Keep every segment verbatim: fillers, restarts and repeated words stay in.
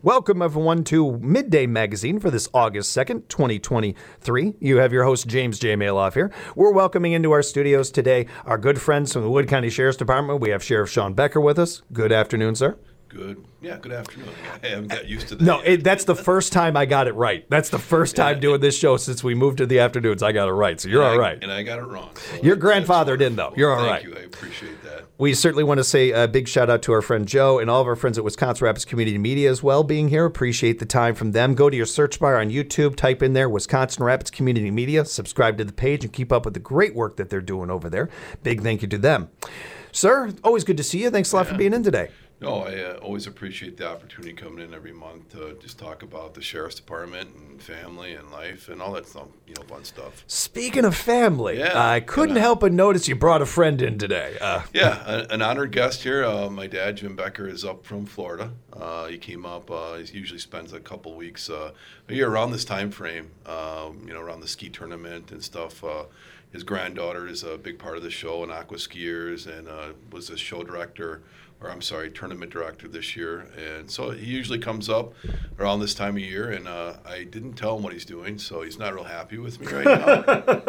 Welcome, everyone, to Midday Magazine for this August second, twenty twenty-three. You have your host, James J. Maloff here. We're welcoming into our studios today our good friends from the Wood County Sheriff's Department. We have Sheriff Sean Becker with us. Good afternoon, sir. Good. Yeah, good afternoon. I haven't got used to that. No, it, that's the first time I got it right. That's the first time doing this show since we moved to the afternoons. I got it right, so you're and all I, right. And I got it wrong. So Your grandfathered in, though. You're all Thank right. Thank you. I appreciate that. We certainly want to say a big shout out to our friend Joe and all of our friends at Wisconsin Rapids Community Media as well being here. Appreciate the time from them. Go to your search bar on YouTube, type in there Wisconsin Rapids Community Media, subscribe to the page, and keep up with the great work that they're doing over there. Big thank you to them. Sir, always good to see you. Thanks a lot yeah. for being in today. No, I uh, always appreciate the opportunity coming in every month to just talk about the Sheriff's Department and family and life and all that stuff, you know, fun stuff. Speaking of family, yeah, I couldn't uh, help but notice you brought a friend in today. Uh, yeah, a, an honored guest here. Uh, my dad, Jim Becker, is up from Florida. Uh, he came up. Uh, he usually spends a couple weeks uh, a year around this time frame, um, you know, around the ski tournament and stuff. Uh, his granddaughter is a big part of the show, and aqua skiers, and uh, was the show director. Or I'm sorry, tournament director this year. And so he usually comes up around this time of year, and uh, I didn't tell him what he's doing, so he's not real happy with me right now.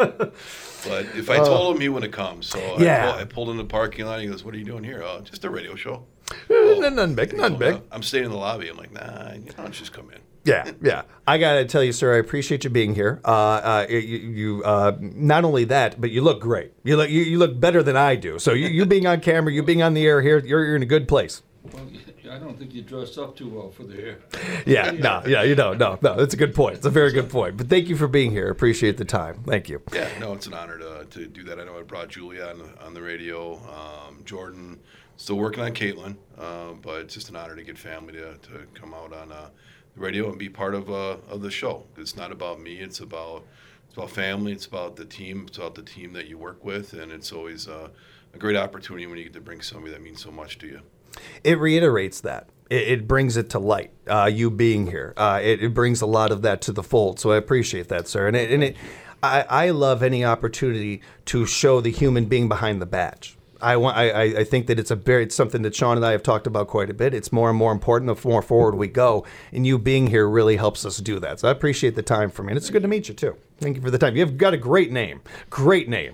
But if I told him, he wouldn't come. So yeah. I, pull, I pulled in the parking lot, and he goes, "What are you doing here?" "Oh, just a radio show." Oh, none big, none big. I'm staying in the lobby. I'm like, nah, you know, just come in. Yeah, yeah. I got to tell you, sir, I appreciate you being here. Uh, uh, you, you uh, not only that, but you look great. You look, you, you look better than I do. So you, you being on camera, you being on the air here, you're, you're in a good place. Well, I don't think you dress up too well for the air. Yeah, no, yeah, you don't. No, no, that's a good point. It's a very good point. But thank you for being here. Appreciate the time. Thank you. Yeah, no, it's an honor to to do that. I know I brought Julia on the, on the radio, um, Jordan. Still working on Caitlin, uh, but it's just an honor to get family to, to come out on uh, the radio and be part of uh, of the show. It's not about me. It's about it's about family. It's about the team. It's about the team that you work with, and it's always uh, a great opportunity when you get to bring somebody that means so much to you. It reiterates that. It, it brings it to light. Uh, you being here, uh, it, it brings a lot of that to the fold. So I appreciate that, sir. And it, and it, I, I love any opportunity to show the human being behind the badge. I want. I, I think that it's a very it's something that Sean and I have talked about quite a bit. It's more and more important the more forward we go, and you being here really helps us do that. So I appreciate the time for me, and it's good to meet you too. Thank you for the time. You've got a great name, great name.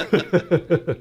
Uh,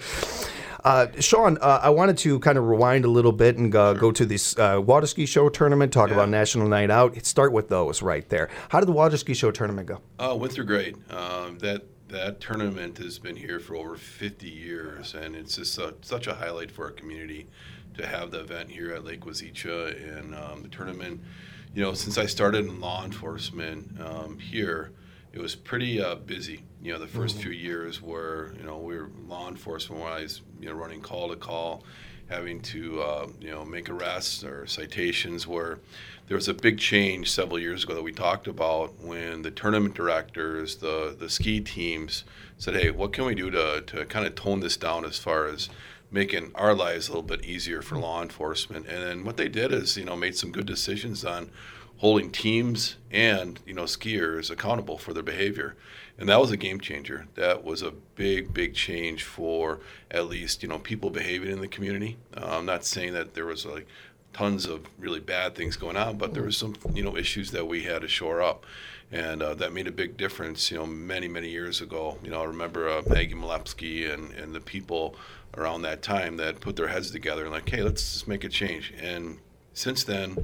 uh, Sean, uh, I wanted to kind of rewind a little bit and uh, go to this uh, water ski show tournament. Talk yeah. about National Night Out. Start with those right there. How did the water ski show tournament go? Uh, went through great. Um, that. That tournament has been here for over fifty years, and it's just a, such a highlight for our community to have the event here at Lake Wazeecha. And um, the tournament, you know, since I started in law enforcement um, here, it was pretty uh, busy. You know, the first mm-hmm. few years where, you know, we were law enforcement-wise, you know, running call to call, having to, uh, you know, make arrests or citations, where there was a big change several years ago that we talked about when the tournament directors, the, the ski teams said, hey, what can we do to, to kind of tone this down as far as making our lives a little bit easier for law enforcement? And then what they did is, you know, made some good decisions on holding teams and, you know, skiers accountable for their behavior. And that was a game changer. That was a big, big change for at least, you know, people behaving in the community. Uh, I'm not saying that there was like tons of really bad things going on, but there was some, you know, issues that we had to shore up. And uh, that made a big difference, you know, many, many years ago. You know, I remember uh, Maggie Malepsky and, and the people around that time that put their heads together and like, hey, let's just make a change. And since then,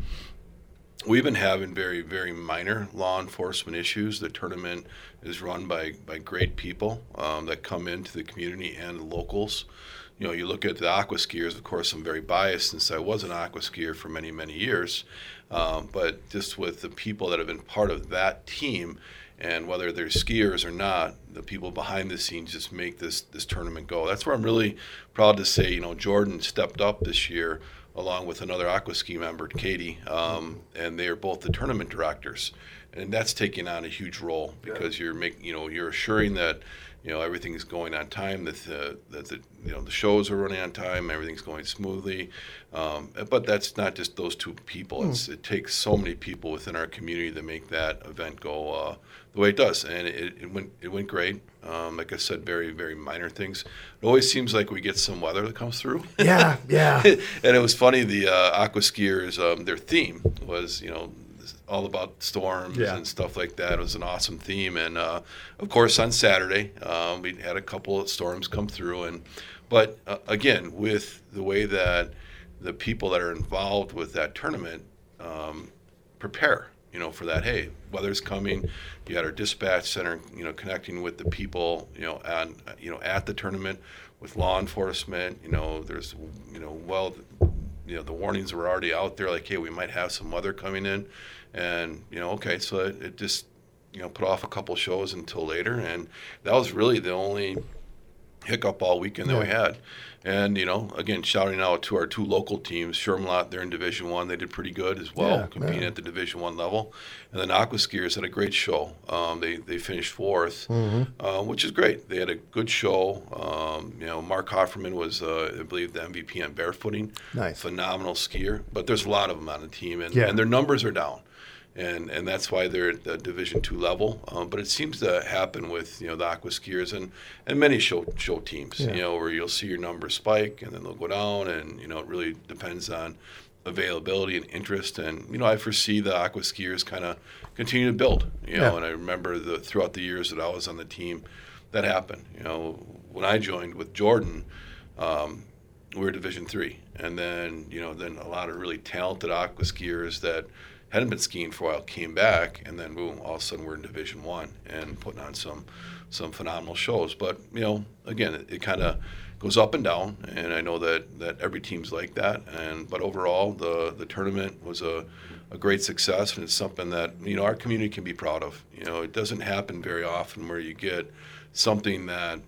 we've been having very, very minor law enforcement issues. The tournament is run by, by great people um, that come into the community and the locals. You know, you look at the aqua skiers, of course, I'm very biased since I was an aqua skier for many, many years. Um, but just with the people that have been part of that team, and whether they're skiers or not, the people behind the scenes just make this, this tournament go. That's where I'm really proud to say, you know, Jordan stepped up this year along with another aqua ski member, Katie, um, and they are both the tournament directors. And that's taking on a huge role because you're making, you know, you're assuring that, you know, everything is going on time, that the, that the, you know, the shows are running on time, everything's going smoothly. Um, but that's not just those two people. It's, it takes so many people within our community to make that event go uh, the way it does. And it, it went it went great. Um, like I said, very, very minor things. It always seems like we get some weather that comes through. Yeah, yeah. And it was funny, the uh, aqua skiers, um, their theme was, you know, all about storms Yeah. and stuff like that. It was an awesome theme. And, uh, of course, on Saturday, um, we had a couple of storms come through. And But, uh, again, with the way that the people that are involved with that tournament um, prepare, you know, for that. Hey, weather's coming. You got our dispatch center, you know, connecting with the people, you know, and you know, at the tournament with law enforcement. You know, there's, you know, well, you know, the warnings were already out there. Like, hey, we might have some weather coming in, and you know, okay, so it, it just, you know, put off a couple shows until later, and that was really the only hiccup all weekend that we had. And, you know, again, shouting out to our two local teams, Shermlot, they're in Division One. They did pretty good as well, Yeah, competing yeah. at the Division One level. And then Aqua Skiers had a great show. Um, they they finished fourth, Mm-hmm. uh, which is great. They had a good show. Um, you know, Mark Hofferman was, uh, I believe, the M V P on barefooting. Nice. Phenomenal skier. But there's a lot of them on the team, and, Yeah. and their numbers are down. And and that's why they're at the Division Two level. Um, but it seems to happen with, you know, the Aqua Skiers and, and many show show teams. Yeah. You know, where you'll see your numbers spike and then they'll go down, and you know, it really depends on availability and interest. And you know, I foresee the Aqua Skiers kind of continue to build. You know, Yeah. and I remember the throughout the years that I was on the team, that happened. You know, when I joined with Jordan. Um, we were Division Three, and then you know, then a lot of really talented Aqua Skiers that hadn't been skiing for a while came back, and then boom, all of a sudden we're in Division One and putting on some some phenomenal shows. But you know, again, it, it kind of goes up and down, and I know that, that every team's like that. And but overall, the the tournament was a a great success, and it's something that you know our community can be proud of. You know, it doesn't happen very often where you get something that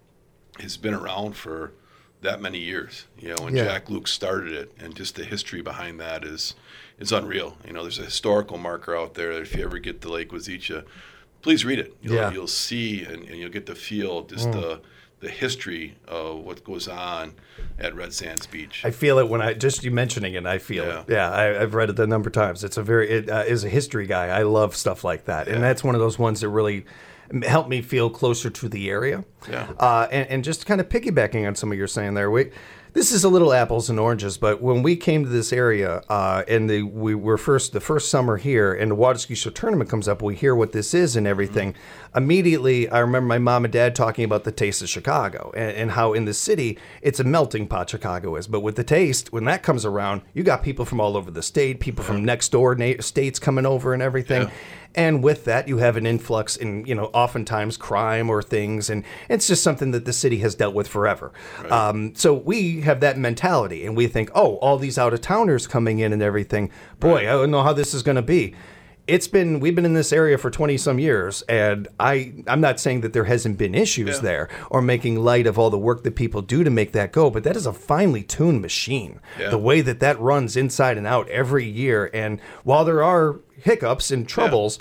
has been around for that many years. You know, when Yeah. Jack Luke started it, and just the history behind that is is unreal. You know, there's a historical marker out there that if you ever get to Lake Wazeecha, please read it. You'll, Yeah. you'll see and, and you'll get to feel just the the history of what goes on at Red Sands Beach. I feel it when I just you mentioning it. I feel Yeah. it. Yeah, I, I've read it a number of times. It's a very it uh, is a history guy. I love stuff like that, and Yeah. that's one of those ones that really helped me feel closer to the area. Yeah. Uh, and, and just kind of piggybacking on some of your saying there, we. This is a little apples and oranges, but when we came to this area, uh, and the, we were first the first summer here, and the Water Ski Show tournament comes up, we hear what this is and everything. Mm-hmm. Immediately, I remember my mom and dad talking about the taste of Chicago and, and how in the city it's a melting pot. Chicago is, but with the taste, when that comes around, you got people from all over the state, people from next door na- states coming over and everything. Yeah. And with that, you have an influx in, you know, oftentimes crime or things. And it's just something that the city has dealt with forever. Right. Um, so we have that mentality and we think, oh, all these out of towners coming in and everything. Boy, Right. I don't know how this is going to be. It's been, we've been in this area for twenty some years. And I, I'm not saying that there hasn't been issues Yeah. there or making light of all the work that people do to make that go. But that is a finely tuned machine. Yeah. The way that that runs inside and out every year. And while there are hiccups and troubles,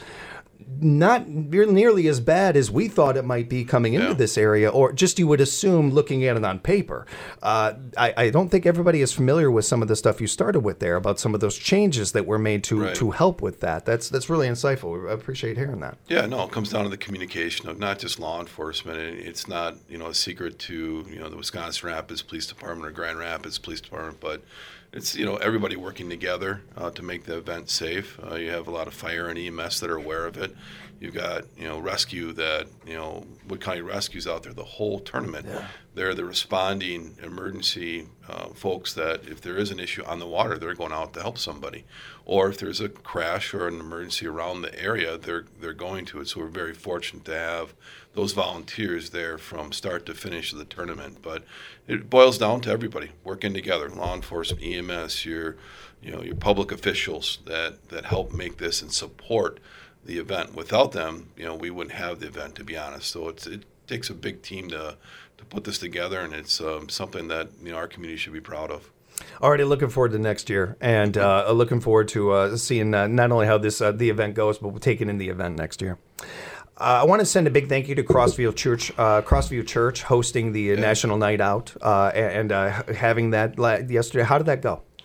not nearly as bad as we thought it might be coming into Yeah. this area, or just you would assume looking at it on paper. Uh, I, I don't think everybody is familiar with some of the stuff you started with there about some of those changes that were made to Right. to help with that. That's that's really insightful. I appreciate hearing that. Yeah, no, it comes down to the communication of not just law enforcement. And it's not, you know, a secret to, you know, the Wisconsin Rapids Police Department or Grand Rapids Police Department, but it's, you know, everybody working together uh, to make the event safe. Uh, you have a lot of fire and E M S that are aware of it. You've got, you know, rescue that, you know, Wood County Rescue's out there the whole tournament. Yeah. They're the responding emergency uh, folks that if there is an issue on the water, they're going out to help somebody. Or if there's a crash or an emergency around the area, they're they're going to it. So we're very fortunate to have those volunteers there from start to finish of the tournament. But it boils down to everybody working together, law enforcement, E M S, your you know, your public officials that, that help make this and support the event. Without them, you know, we wouldn't have the event, to be honest. So it's it takes a big team to to put this together, and it's um, something that, you know, our community should be proud of. Already looking forward to next year, and uh, looking forward to uh, seeing uh, not only how this uh, the event goes, but we're taking in the event next year. Uh, I want to send a big thank you to Crossview Church, uh, Crossview Church hosting the uh, National Night Out uh, and uh, having that la- yesterday. How did that go?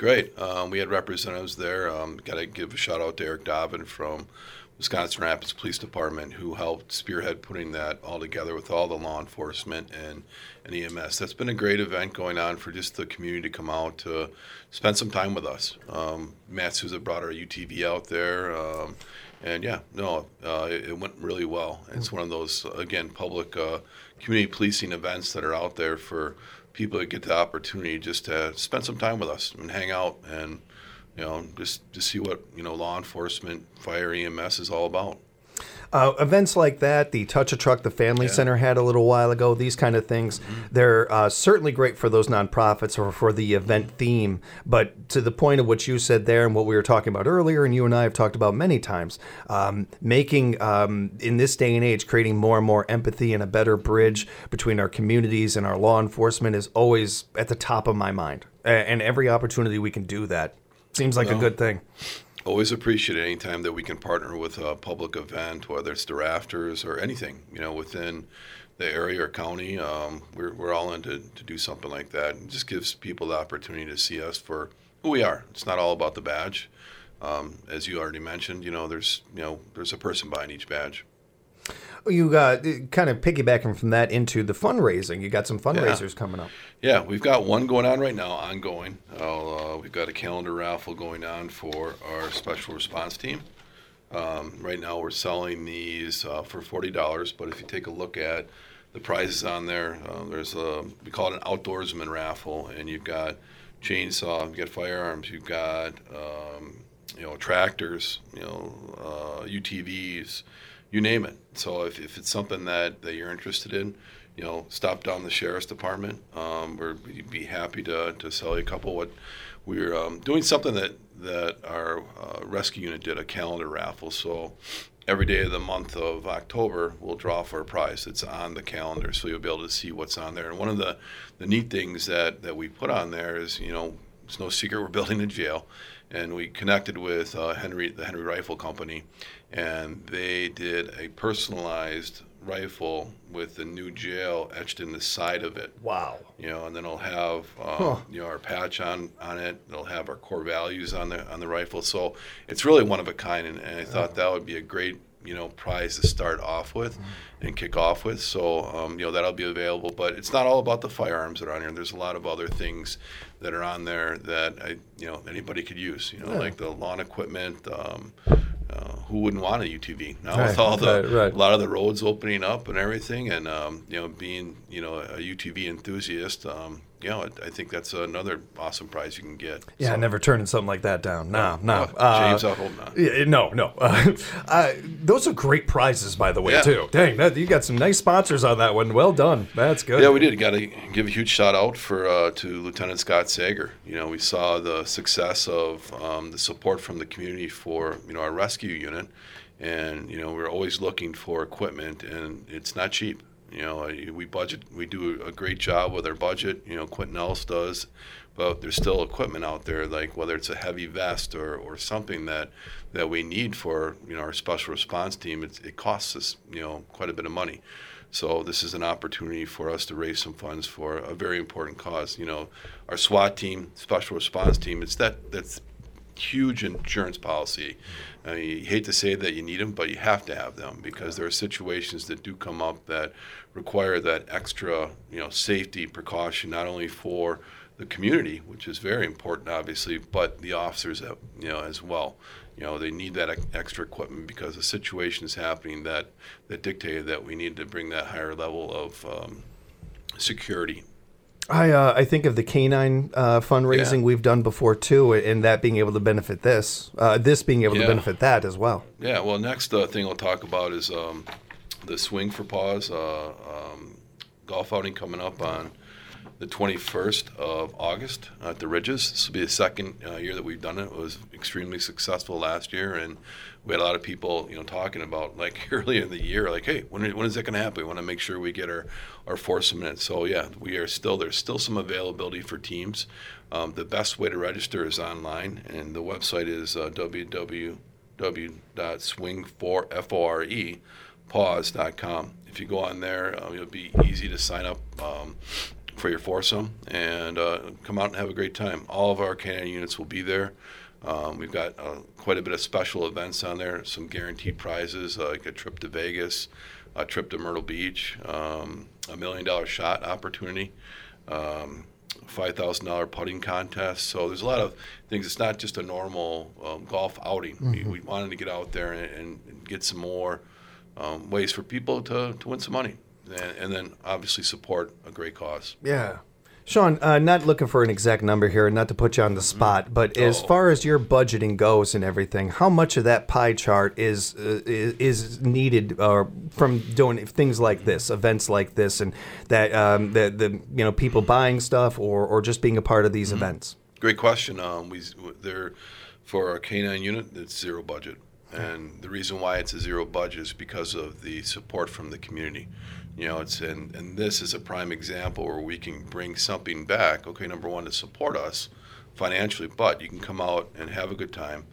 Great. Um, we had representatives there. Um, Got to give a shout out to Eric Dobbin from Wisconsin Rapids Police Department, who helped spearhead putting that all together with all the law enforcement and, and E M S. That's been a great event going on for just the community to come out to spend some time with us. Um, Matt Souza brought our U T V out there. Um, and yeah, no, uh, it, it went really well. It's one of those, again, public uh, community policing events that are out there for people that get the opportunity just to spend some time with us and hang out and, you know, just to see what, you know, law enforcement, fire, E M S is all about. Uh, events like that, the Touch a Truck, the Family Yeah. Center had a little while ago, these kind of things, mm-hmm. they're uh, certainly great for those nonprofits or for the event theme. But to the point of what you said there and what we were talking about earlier, and you and I have talked about many times, um, making, um, in this day and age, creating more and more empathy and a better bridge between our communities and our law enforcement is always at the top of my mind. A- and every opportunity we can do that seems like No. a good thing. Always appreciate it anytime that we can partner with a public event, whether it's the Rafters or anything, you know, within the area or county. Um, we're, we're all in to, to do something like that. It just gives people the opportunity to see us for who we are. It's not all about the badge. Um, as you already mentioned, you know, there's, you know, there's a person behind each badge. You uh, kind of piggybacking from that into the fundraising. You got some fundraisers Yeah. coming up. Yeah, we've got one going on right now, ongoing. Uh, we've got a calendar raffle going on for our special response team. Um, right now we're selling these uh, for forty dollars, but if you take a look at the prizes on there, uh, there's a, we call it an outdoorsman raffle, and you've got chainsaw, you've got firearms, you've got um, you know, tractors, you know, uh, U T Vs, you name it. So if, if it's something that, that you're interested in, you know, stop down the sheriff's department. Um, we're, we'd be happy to, to sell you a couple. What we're um, doing something that that our uh, rescue unit did, a calendar raffle. So every day of the month of October, we'll draw for a prize. It's on the calendar, so you'll be able to see what's on there. And one of the, the neat things that, that we put on there is, you know, it's no secret we're building a jail. And we connected with uh, Henry, the Henry Rifle Company, and they did a personalized rifle with the new jail etched in the side of it. Wow. You know, and then it'll have um, Huh. you know, our patch on, on it. It'll have our core values on the on the rifle. So it's really one of a kind, and, and I thought that would be a great, you know, prize to start off with and kick off with. So um, you know, that'll be available. But it's not all about the firearms that are on here. There's a lot of other things that are on there that I, you know, anybody could use. You know, Yeah. like the lawn equipment. Um, uh, who wouldn't want a U T V now Right, with all the right, right. a lot of the roads opening up and everything, and um, you know, being, you know, a U T V enthusiast, um, you know, I think that's another awesome prize you can get. Yeah, So- never turning something like that down. No, no. Oh, Uh, James, I hope not. yeah, no, no. Uh, uh, those are great prizes, by the way, Yeah. too. Dang, that, you got some nice sponsors on that one. Well done. That's good. Yeah, we did. Got to give a huge shout out for uh, to Lieutenant Scott Sager. You know, we saw the success of um, the support from the community for, you know, our rescue unit, and you know, we're always looking for equipment, and it's not cheap. You know, we budget, we do a great job with our budget. You know, Quentin Ellis does, but there's still equipment out there, like whether it's a heavy vest or, or something that that we need for, you know, our special response team. It's, it costs us, you know, quite a bit of money. So this is an opportunity for us to raise some funds for a very important cause. You know, our SWAT team, special response team, it's that that's huge insurance policy. I mean, you hate to say that you need them, but you have to have them because there are situations that do come up that require that extra, you know, safety precaution, not only for the community, which is very important, obviously, but the officers, you know, as well. You know, they need that ex- extra equipment because a situation is happening that, that dictated that we need to bring that higher level of um, security. I uh, I think of the canine uh, fundraising Yeah. we've done before, too, and that being able to benefit this. Uh, this being able Yeah. to benefit that as well. Yeah, well, next uh, thing I'll talk about is um, the Swing for Paws uh, um, golf outing coming up on the twenty-first of August at the Ridges. This will be the second uh, year that we've done it. It was extremely successful last year, and we had a lot of people, you know, talking about, like, earlier in the year, like, hey, when, when is that going to happen? We want to make sure we get our, our foursome in it. So, yeah, we are still, there's still some availability for teams. Um, the best way to register is online, and the website is uh, w w w dot swing for paws dot com. If you go on there, uh, it'll be easy to sign up um, for your foursome and uh, come out and have a great time. All of our canine units will be there. Um, we've got uh, quite a bit of special events on there, some guaranteed prizes uh, like a trip to Vegas, a trip to Myrtle Beach, um, a million dollar shot opportunity, um, five thousand dollars putting contest. So there's a lot of things. It's not just a normal um, golf outing. Mm-hmm. We, we wanted to get out there and, and get some more um, ways for people to, to win some money. And, and then obviously support a great cause. Yeah. Sean, uh, not looking for an exact number here, not to put you on the spot, but oh. as far as your budgeting goes and everything, how much of that pie chart is uh, is, is needed uh, from doing things like this, events like this, and that um, the the you know people buying stuff or or just being a part of these mm-hmm. events? Great question. Um, we there for our canine unit, it's zero budget, and the reason why it's a zero budget is because of the support from the community. You know, it's and, and this is a prime example where we can bring something back. Okay, number one, to support us financially, but you can come out and have a good time,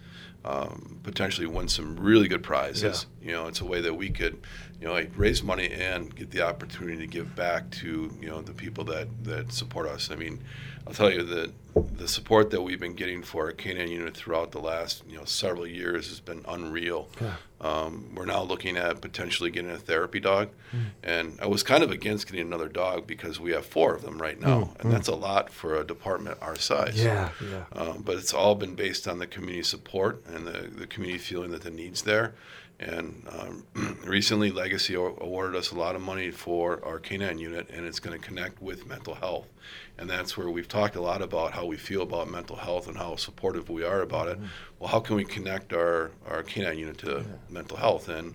um, potentially win some really good prizes. Yeah. You know, it's a way that we could, you know, like raise money and get the opportunity to give back to, you know, the people that, that support us. I mean, I'll tell you that the support that we've been getting for our canine unit throughout the last, you know, several years has been unreal. Yeah. Um, we're now looking at potentially getting a therapy dog, mm. and I was kind of against getting another dog because we have four of them right now, mm. and mm. that's a lot for a department our size. Yeah, yeah. Um, but it's all been based on the community support and the, the community feeling that the need's there. And um, recently, Legacy awarded us a lot of money for our canine unit, and it's going to connect with mental health. And that's where we've talked a lot about how we feel about mental health and how supportive we are about it. Well, how can we connect our, our canine unit to yeah. mental health? And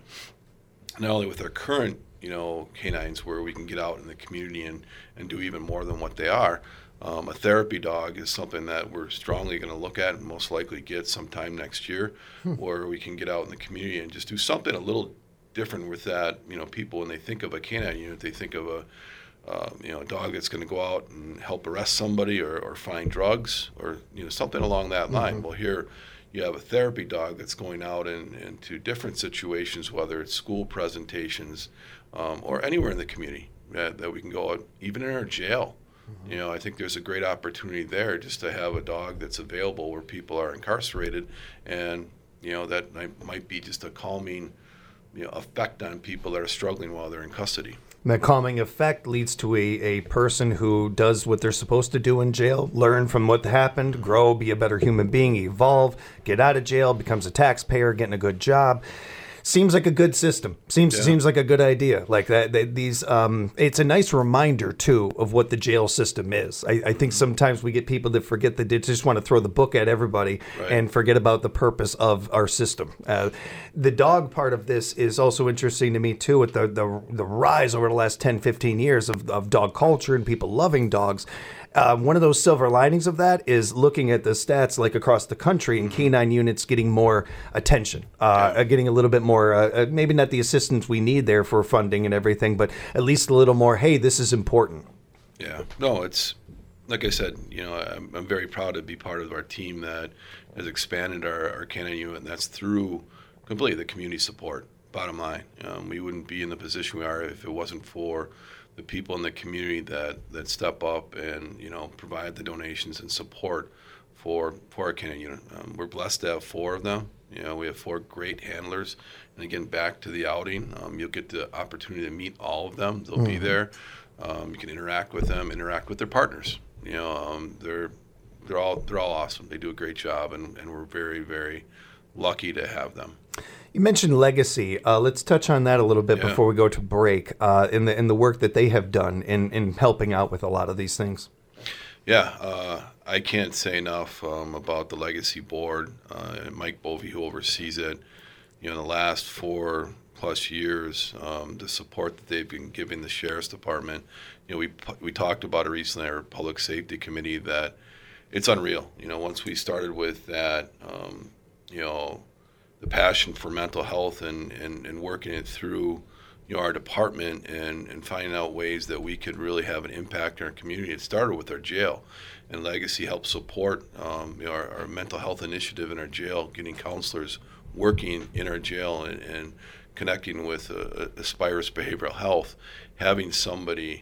not only with our current, you know, canines where we can get out in the community and, and do even more than what they are, Um, a therapy dog is something that we're strongly going to look at and most likely get sometime next year, hmm. where we can get out in the community and just do something a little different with that. You know, people, when they think of a canine unit, they think of a, uh, you know, a dog that's going to go out and help arrest somebody or, or find drugs or, you know, something along that line. Mm-hmm. Well, here you have a therapy dog that's going out in, into different situations, whether it's school presentations um, or anywhere in the community that, that we can go out, even in our jail. Mm-hmm. You know, I think there's a great opportunity there just to have a dog that's available where people are incarcerated, and you know that might be just a calming, you know, effect on people that are struggling while they're in custody. And that calming effect leads to a, a person who does what they're supposed to do in jail, learn from what happened, grow, be a better human being, evolve, get out of jail, becomes a taxpayer, getting a good job. Seems like a good system. Seems yeah. seems like a good idea. Like that. They, these. Um, it's a nice reminder too of what the jail system is. I, I think sometimes we get people that forget that they just want to throw the book at everybody right. and forget about the purpose of our system. Uh, the dog part of this is also interesting to me too, with the the, the rise over the last ten, fifteen years of, of dog culture and people loving dogs. Uh, one of those silver linings of that is looking at the stats like across the country and canine units getting more attention, uh, yeah. getting a little bit more, uh, maybe not the assistance we need there for funding and everything, but at least a little more, hey, this is important. Yeah, no, it's, like I said, you know, I'm, I'm very proud to be part of our team that has expanded our, our canine unit, and that's through completely the community support, bottom line. Um, we wouldn't be in the position we are if it wasn't for the people in the community that, that step up and, you know, provide the donations and support for for our canine unit. Um, we're blessed to have four of them. You know, we have four great handlers. And again, back to the outing, um, you'll get the opportunity to meet all of them. They'll mm-hmm. be there. Um, you can interact with them, interact with their partners. You know, um, they're they're all they're all awesome. They do a great job, and, and we're very, very lucky to have them. You mentioned Legacy. Uh, let's touch on that a little bit yeah. before we go to break. Uh, in the in the work that they have done in, in helping out with a lot of these things. Yeah, uh, I can't say enough um, about the Legacy board uh, and Mike Bovey, who oversees it. You know, in the last four plus years, um, the support that they've been giving the sheriff's department. You know, we we talked about it recently at our public safety committee that it's unreal. You know, once we started with that, um, you know. the passion for mental health and, and, and working it through, you know, our department and, and finding out ways that we could really have an impact in our community. It started with our jail, and Legacy helped support um, you know, our, our mental health initiative in our jail, getting counselors working in our jail and, and connecting with uh, Aspirus Behavioral Health, having somebody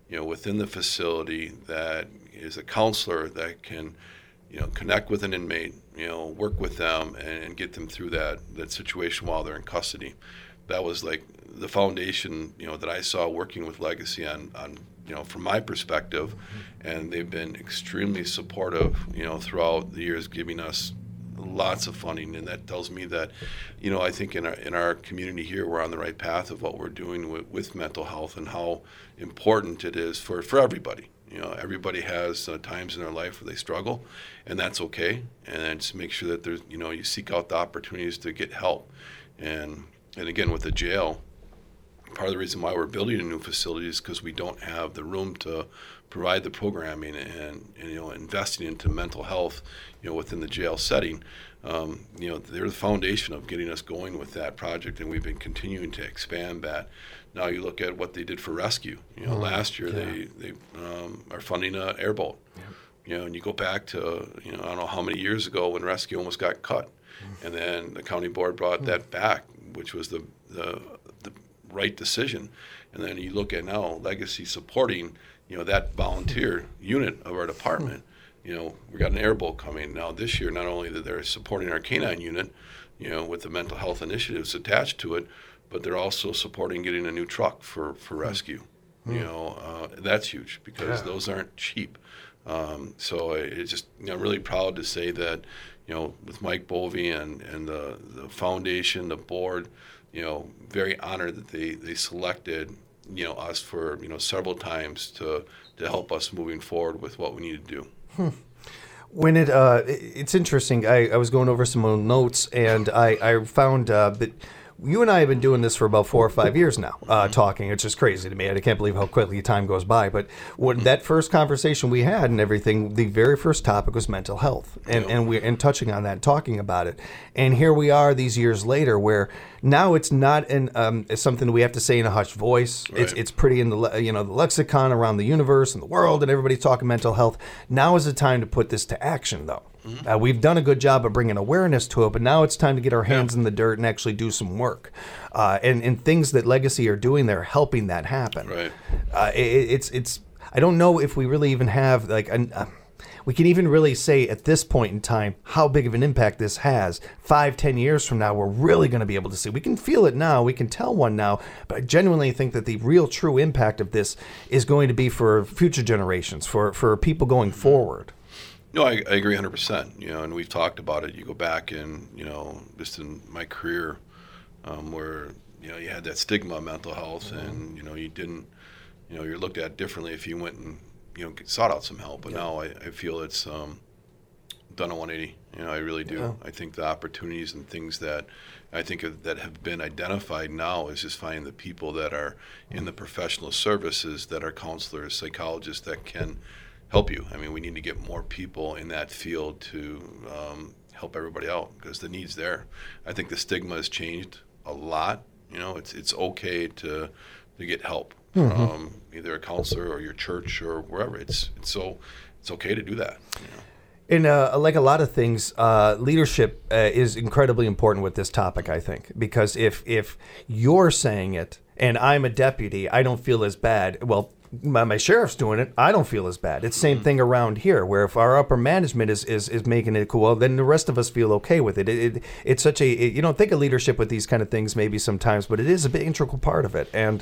you know, within the facility that is a counselor that can, you know, connect with an inmate, you know, work with them and, and get them through that, that situation while they're in custody. That was like the foundation, you know, that I saw working with Legacy on, on you know, from my perspective. And they've been extremely supportive, you know, throughout the years, giving us lots of funding. And that tells me that, you know, I think in our, in our community here, we're on the right path of what we're doing with, with mental health and how important it is for, for everybody. You know, everybody has uh, times in their life where they struggle, and that's okay. And then just make sure that there's, you know, you seek out the opportunities to get help. And and again, with the jail, part of the reason why we're building a new facility is because we don't have the room to provide the programming and, and you know, investing into mental health, you know, within the jail setting. Um, you know, they're the foundation of getting us going with that project, and we've been continuing to expand that. Now you look at what they did for rescue. You know, mm-hmm. last year yeah. they they um, are funding an airboat. Yeah. You know, and you go back to, you know, I don't know how many years ago when rescue almost got cut, mm-hmm. and then the county board brought mm-hmm. that back, which was the, the the right decision. And then you look at now Legacy supporting, you know, that volunteer unit of our department. You know, we got an airboat coming now this year. Not only that they're supporting our canine unit, you know, with the mental health initiatives attached to it, but they're also supporting getting a new truck for, for rescue. Mm. You know, uh, that's huge because yeah. those aren't cheap. Um, so it's just, you know, I'm really proud to say that, you know, with Mike Bovee and, and the, the foundation, the board, you know, very honored that they, they selected, you know, us for, you know, several times to, to help us moving forward with what we need to do. Hmm. When it, uh, it's interesting, I, I was going over some old notes and I, I found uh, that you and I have been doing this for about four or five years now, uh, talking. It's just crazy to me. I can't believe how quickly time goes by. But when that first conversation we had and everything, the very first topic was mental health, and and we and touching on that, talking about it. And here we are, these years later, where now it's not an um, it's something we have to say in a hushed voice. Right. It's it's pretty in the le- you know the lexicon around the universe and the world, and everybody's talking mental health. Now is the time to put this to action, though. Uh, we've done a good job of bringing awareness to it, but now it's time to get our hands yeah. in the dirt and actually do some work. Uh, and, and things that Legacy are doing, they're helping that happen. Right. Uh, it, it's it's. I don't know if we really even have like an. Uh, we can even really say at this point in time how big of an impact this has. Five, ten years from now, we're really going to be able to see. We can feel it now. We can tell one now. But I genuinely think that the real true impact of this is going to be for future generations, for for people going forward. No, I, I agree one hundred percent. You know, and we've talked about it. You go back and, you know, just in my career, um, where, you know, you had that stigma of mental health, mm-hmm. and, you know, you didn't, you know, you're looked at differently if you went and, you know, sought out some help. But yeah. now I, I feel it's um, done a one eighty. You know, I really do. Yeah. I think the opportunities and things that I think of, that have been identified now is just finding the people that are in the professional services that are counselors, psychologists that can help you. I mean, we need to get more people in that field to um, help everybody out because the need's there. I think the stigma has changed a lot. You know, it's it's okay to to get help mm-hmm. from either a counselor or your church or wherever. It's it's so it's okay to do that. You know? And uh, like a lot of things, uh, leadership uh, is incredibly important with this topic, I think, because if if you're saying it and I'm a deputy, I don't feel as bad. Well, My, my sheriff's doing it, I don't feel as bad. It's the same mm-hmm. thing around here, where if our upper management is, is, is making it cool, then the rest of us feel okay with it. It, it it's such a, it, you don't think of leadership with these kind of things maybe sometimes, but it is a big integral part of it. And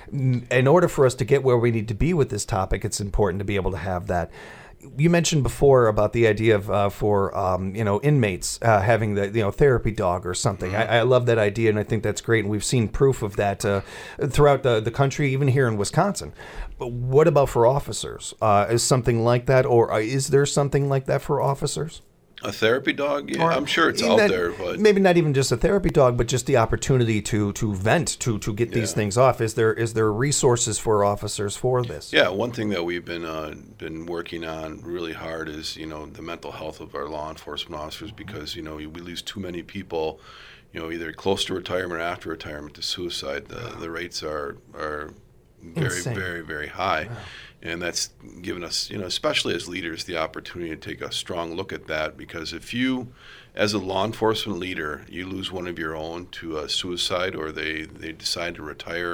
in order for us to get where we need to be with this topic, it's important to be able to have that. You mentioned before about the idea of uh, for um, you know inmates uh, having the you know therapy dog or something. Mm-hmm. I, I love that idea, and I think that's great. And we've seen proof of that uh, throughout the, the country, even here in Wisconsin. But what about for officers? Uh, is something like that, or is there something like that for officers? A therapy dog? Yeah, or, I'm sure it's out that, there, but maybe not even just a therapy dog, but just the opportunity to to vent, to to get yeah. these things off. Is there is there resources for officers for this? Yeah, one thing that we've been uh, been working on really hard is you know the mental health of our law enforcement officers, because you know we lose too many people, you know either close to retirement or after retirement to suicide. The the rates are are very Insane. very very high. Wow. And that's given us, you know, especially as leaders, the opportunity to take a strong look at that. Because if you, as a law enforcement leader, you lose one of your own to a suicide, or they, they decide to retire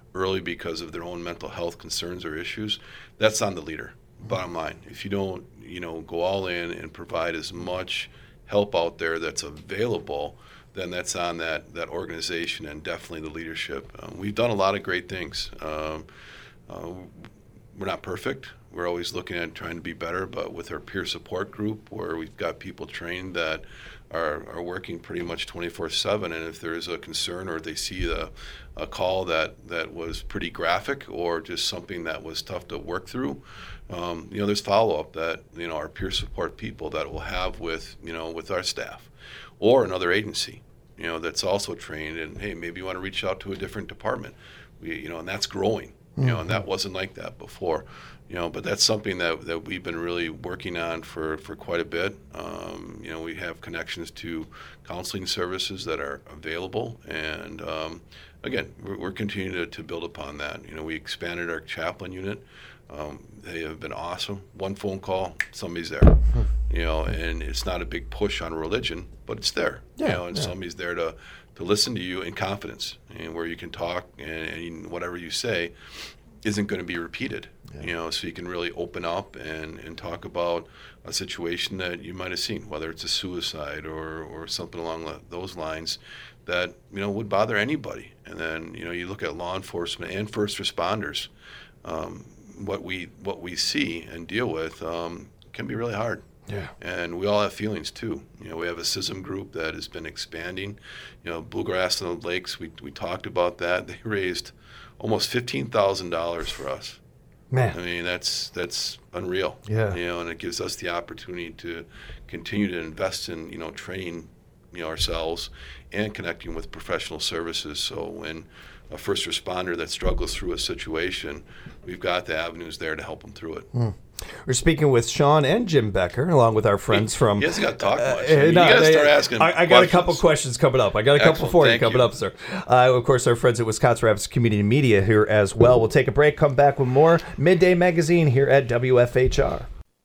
early because of their own mental health concerns or issues, that's on the leader. Bottom line, if you don't, you know, go all in and provide as much help out there that's available, then that's on that, that organization and definitely the leadership. Um, we've done a lot of great things. Um, uh, we're not perfect. We're always looking at trying to be better, but with our peer support group, where we've got people trained that are, are working pretty much twenty-four seven, and if there's a concern or they see a, a call that, that was pretty graphic or just something that was tough to work through, um, you know, there's follow-up that, you know, our peer support people that will have with, you know, with our staff or another agency, you know, that's also trained, and hey, maybe you want to reach out to a different department, we, you know, and that's growing, you know, and that wasn't like that before. You know, but that's something that, that we've been really working on for, for quite a bit. Um, you know, we have connections to counseling services that are available, and um, again, we're, we're continuing to, to build upon that. You know, we expanded our chaplain unit. Um, they have been awesome. One phone call, somebody's there. You know, and it's not a big push on religion, but it's there. Yeah, you know, and yeah. somebody's there to, to listen to you in confidence, and where you can talk, and, and whatever you say isn't going to be repeated. Yeah. You know, so you can really open up and, and talk about a situation that you might have seen, whether it's a suicide or, or something along those lines that, you know, would bother anybody. And then, you know, you look at law enforcement and first responders, um, what we what we see and deal with um, can be really hard. Yeah. And we all have feelings too. You know, we have a C I S M group that has been expanding. You know, Bluegrass and the Lakes, we we talked about that. They raised almost fifteen thousand dollars for us. Man. I mean, that's that's unreal. Yeah. You know, and it gives us the opportunity to continue to invest in, you know, training, you know, ourselves and connecting with professional services. So when a first responder that struggles through a situation, we've got the avenues there to help them through it. Mm. We're speaking with Sean and Jim Becker, along with our friends from. He hasn't got to talk much. Uh, you no, got to they, start asking. I, I got a couple questions coming up. I got a couple Excellent. for you Thank coming you. up, sir. Uh, of course, our friends at Wisconsin Rapids Community Media here as well. We'll take a break, come back with more Midday Magazine here at W F H R.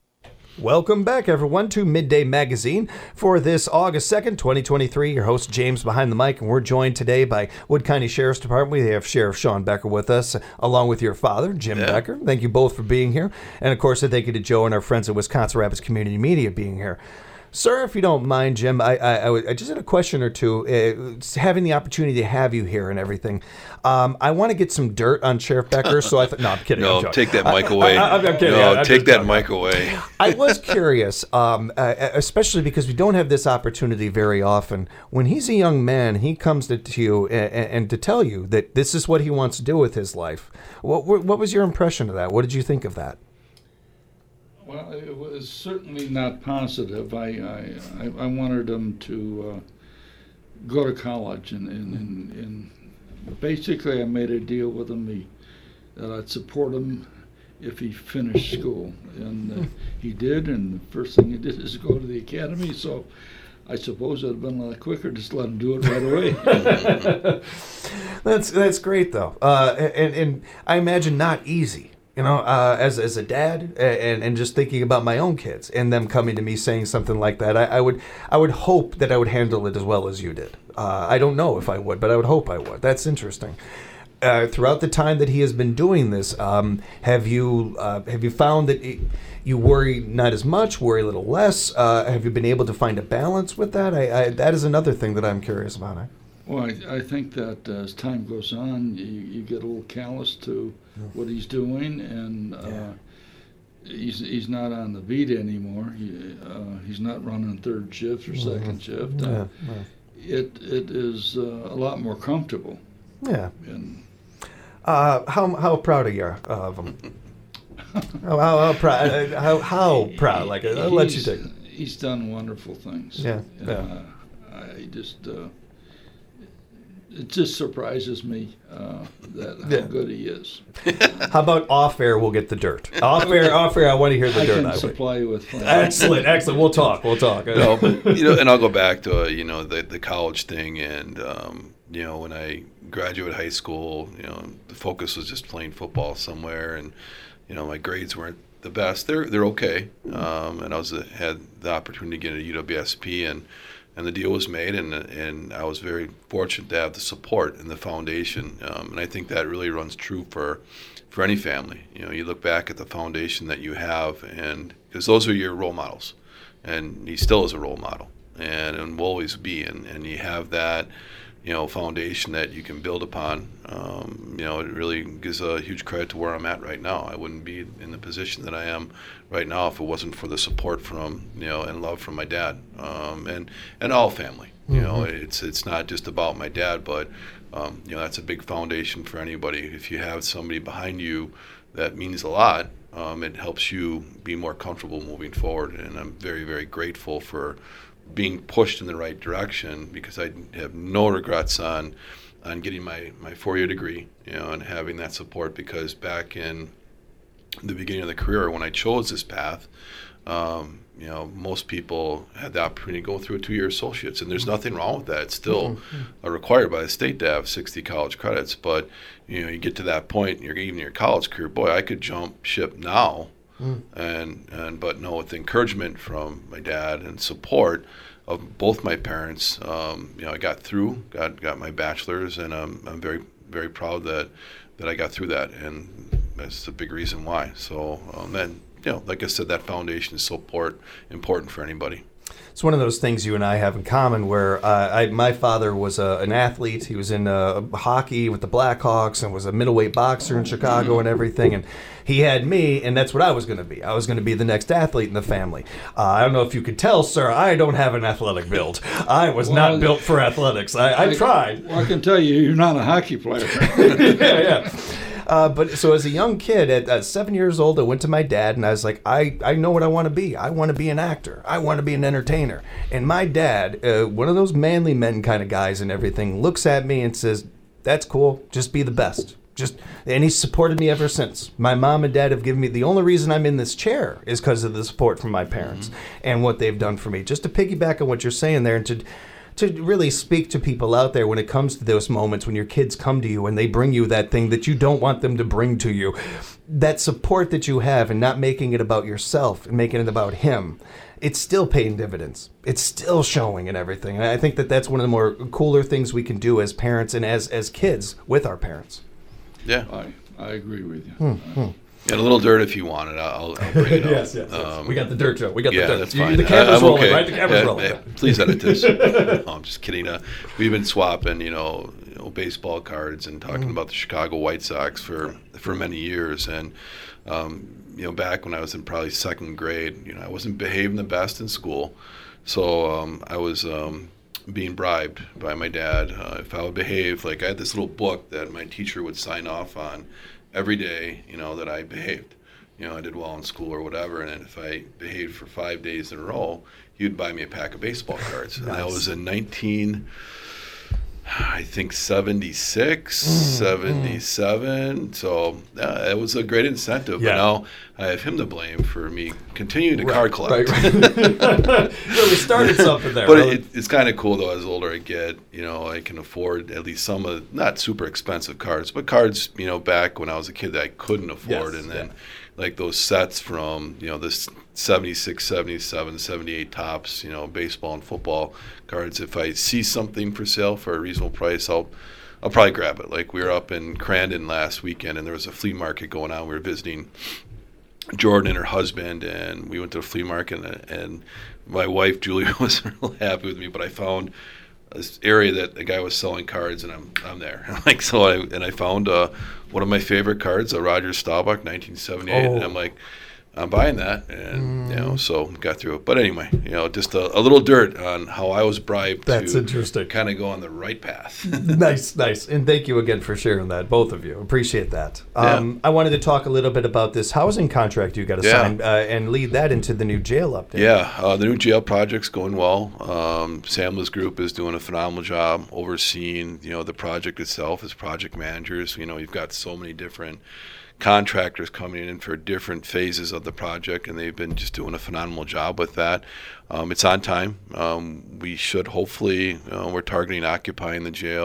Welcome back, everyone, to Midday Magazine for this August second, twenty twenty-three. Your host, James, behind the mic, and we're joined today by Wood County Sheriff's Department. We have Sheriff Sean Becker with us, along with your father, Jim Yeah. Becker. Thank you both for being here. And, of course, a thank you to Joe and our friends at Wisconsin Rapids Community Media being here. Sir, if you don't mind, Jim, I, I, I, I just had a question or two. Uh, having the opportunity to have you here and everything, um, I want to get some dirt on Sheriff Becker. So I thought, no, I'm kidding. No, I'm joking. take that mic away. I, I, I'm kidding. No, I'm take just that joking. mic away. I was curious, um, uh, especially because we don't have this opportunity very often. When he's a young man, he comes to, to you and, and to tell you that this is what he wants to do with his life. What, what was your impression of that? What did you think of that? Well, it was certainly not positive. I I, I, I wanted him to uh, go to college, and, and, and, and basically I made a deal with him he, that I'd support him if he finished school. And uh, he did, and the first thing he did is go to the academy, so I suppose it would have been a lot quicker just let him do it right away. That's that's great, though. Uh, and, and I imagine not easy. You know, uh, as as a dad, and, and just thinking about my own kids and them coming to me saying something like that, I, I would I would hope that I would handle it as well as you did. Uh, I don't know if I would, but I would hope I would. That's interesting. Uh, throughout the time that he has been doing this, um, have you uh, have you found that it, you worry not as much, worry a little less? Uh, have you been able to find a balance with that? I, I, that is another thing that I'm curious about. I, Well, I, I think that uh, as time goes on, you, you get a little callous to what he's doing, and uh, Yeah. he's he's not on the beat anymore. He, uh, he's not running third shift or second shift. yeah, Uh, yeah. it it is uh, a lot more comfortable. yeah. And Uh, how how proud are you of him? how, how, how proud? How, how proud? Like I'll let you he's- take. He's done wonderful things. Yeah, yeah. Uh, I just. Uh, It just surprises me uh, that how Yeah. good he is. How about off air? We'll get the dirt. Off air, off air. I want to hear the I dirt. can I would. supply you with fun. Excellent, excellent. We'll talk. We'll talk. No, but, you know, and I'll go back to uh, you know the the college thing, and um, you know when I graduated high school, you know the focus was just playing football somewhere, and you know my grades weren't the best. They're they're okay, um, and I was uh, had the opportunity to get into U W S P, and and the deal was made, and and I was very fortunate to have the support and the foundation, um, and I think that really runs true for for any family. You know, you look back at the foundation that you have, and because those are your role models, and he still is a role model, and, and will always be, and, and you have that, you know, foundation that you can build upon. Um, you know, it really gives a huge credit to where I'm at right now. I wouldn't be in the position that I am right now if it wasn't for the support from, you know, and love from my dad, um, and and all family. You mm-hmm. know, it's it's not just about my dad, but um, you know, that's a big foundation for anybody. If you have somebody behind you that means a lot, um, it helps you be more comfortable moving forward. And I'm very, very grateful for being pushed in the right direction, because I have no regrets on on getting my, my four-year degree, you know, and having that support, because back in the beginning of the career when I chose this path, um, you know, most people had the opportunity to go through a two-year associates, and there's nothing wrong with that. It's still mm-hmm. required by the state to have sixty college credits, but, you know, you get to that point in your, even your college career, boy, I could jump ship now. Mm. And and but no, with the encouragement from my dad and support of both my parents, um, you know, I got through, got got my bachelor's, and um, I'm very very proud that that I got through that, and that's a big reason why. So um, and you know, like I said, that foundation is so important important for anybody. It's one of those things you and I have in common where uh, I, my father was a, an athlete. He was in uh, hockey with the Blackhawks and was a middleweight boxer in Chicago and everything. And he had me, and that's what I was going to be. I was going to be the next athlete in the family. Uh, I don't know if you could tell, sir, I don't have an athletic build. I was well, not built for athletics. I, I, I tried. Well, I can tell you, you're not a hockey player. yeah, yeah. Uh, but so as a young kid, at, at seven years old, I went to my dad and I was like, I, I know what I want to be. I want to be an actor. I want to be an entertainer. And my dad, uh, one of those manly men kind of guys and everything, looks at me and says, that's cool. Just be the best. Just, and he's supported me ever since. My mom and dad have given me, the only reason I'm in this chair is because of the support from my parents mm-hmm. and what they've done for me. Just to piggyback on what you're saying there, and to to really speak to people out there when it comes to those moments when your kids come to you and they bring you that thing that you don't want them to bring to you, that support that you have, and not making it about yourself and making it about him, it's still paying dividends. It's still showing and everything. And I think that that's one of the more cooler things we can do as parents and as as kids with our parents. Yeah, I, I agree with you. Hmm. And a little dirt if you want it. I'll, I'll bring it up. yes, yes, yes. Um, we got the dirt, Joe. We got yeah, the dirt. That's fine. The camera's uh, rolling, okay. right? The camera's uh, rolling. Uh, please edit this. no, I'm just kidding. Uh, we've been swapping, you know, you know, baseball cards and talking mm. about the Chicago White Sox for for many years. And um, you know, back when I was in probably second grade, you know, I wasn't behaving the best in school, so um, I was. Um, being bribed by my dad uh, if I would behave. Like, I had this little book that my teacher would sign off on every day, you know, that I behaved. You know, I did well in school or whatever, and if I behaved for five days in a row, he would buy me a pack of baseball cards. Nice. And that was in nineteen, I think seventy-six, mm, seventy-seven. Mm. So uh, it was a great incentive. Yeah. But now I have him to blame for me continuing to right, card collect. Right, right. Really started something there. But really. it, it's kind of cool, though, as the older I get, you know, I can afford at least some of, not super expensive cards, but cards, you know, back when I was a kid that I couldn't afford. Yes, and then, yeah. like those sets from, you know, this seventy-six, seventy-seven, seventy-eight tops, you know, baseball and football cards. If I see something for sale for a reasonable price, I'll I'll probably grab it. Like, we were up in Crandon last weekend, and there was a flea market going on. We were visiting Jordan and her husband, and we went to a flea market, and, and my wife, Julie, was real happy with me, but I found this area that the guy was selling cards, and I'm I'm there. like so, I and I found uh, one of my favorite cards, a Roger Staubach, nineteen seventy-eight, oh. and I'm like, I'm buying that, and mm. you know, so got through it. But anyway, you know, just a, a little dirt on how I was bribed That's to interesting. kind of go on the right path. Nice, nice, and thank you again for sharing that, both of you. Appreciate that. Um, yeah. I wanted to talk a little bit about this housing contract you got to yeah. sign uh, and lead that into the new jail update. Yeah, uh, the new jail project's going well. Um, Samla's group is doing a phenomenal job overseeing, you know, the project itself as project managers. You know, you've got so many different contractors coming in for different phases of the project, and they've been just doing a phenomenal job with that. Um, it's on time. Um, we should hopefully, uh, we're targeting occupying the jail